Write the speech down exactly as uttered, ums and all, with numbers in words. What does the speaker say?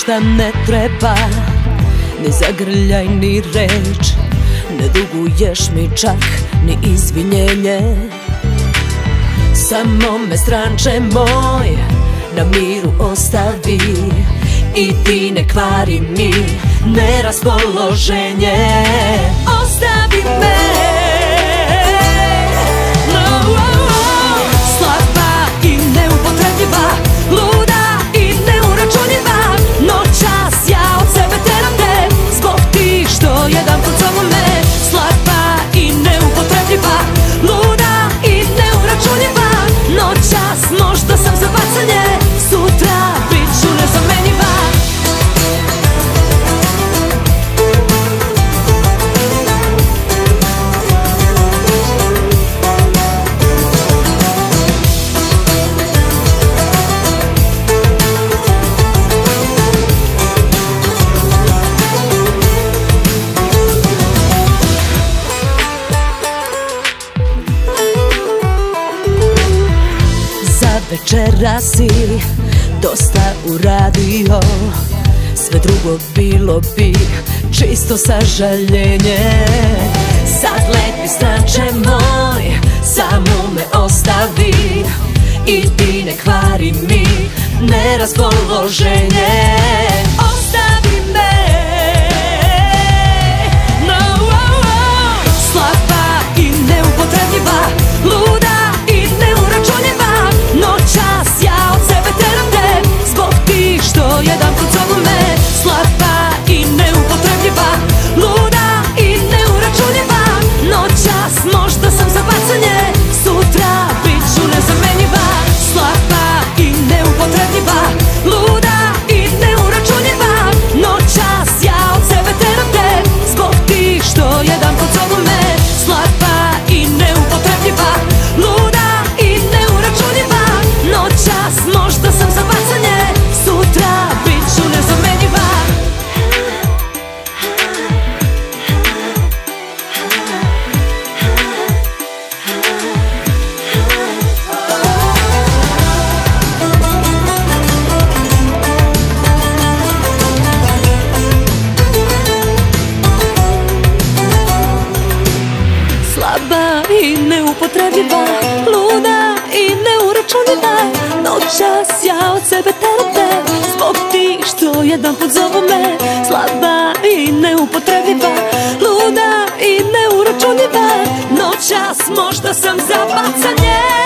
ništa ne treba, ni zagrljaj, ni reč. Ne duguješ mi čak ni izvinjenje. Samo me, stranče moj, na miru ostavi. I ti ne kvari mi neraspoloženje. Ostavi me. Slaba i neupotrebljiva, luda i neuračunljiva. Noćas ja od sebe teram te, zbog ti što jedan put zovu me. Slaba i neupotrebljiva, luda i neuračunljiva. Noćas možda sam za bacanje, sutra bit ću nezamenjiva. Večera si dosta uradio, sve drugo bilo bi čisto sažaljenje. Sad lepi stranče moj, samo me ostavi. I ti ne kvari mi neraspoloženje. Ostavi me. No, oh, oh. Slaba i neupotrebljiva, luda i neuračunljiva. Noćas ja od sebe teram te, zbog ti što jedan put zovu me. Slaba i neupotrebljiva, luda i neuračunljiva. Noćas možda sam za bacanje, sutra bit ću nezamenjiva. Slaba i neupotrebljiva, luda i neuračunljiva. Noćas ja od sebe teram te, zbog ti što jedan put zovu me. Slaba i neupotrebljiva, luda i neuračunljiva. Noćas možda sam za bacanje, sutra bit ću nezamenjiva. Slaba i neupotrebljiva, luda i neuračunljiva. Noćas ja od sebe teram te, zbog ti što jedan put zovu me. Slaba i neupotrebljiva, luda i neuračunljiva. Noćas možda sam za bacanje.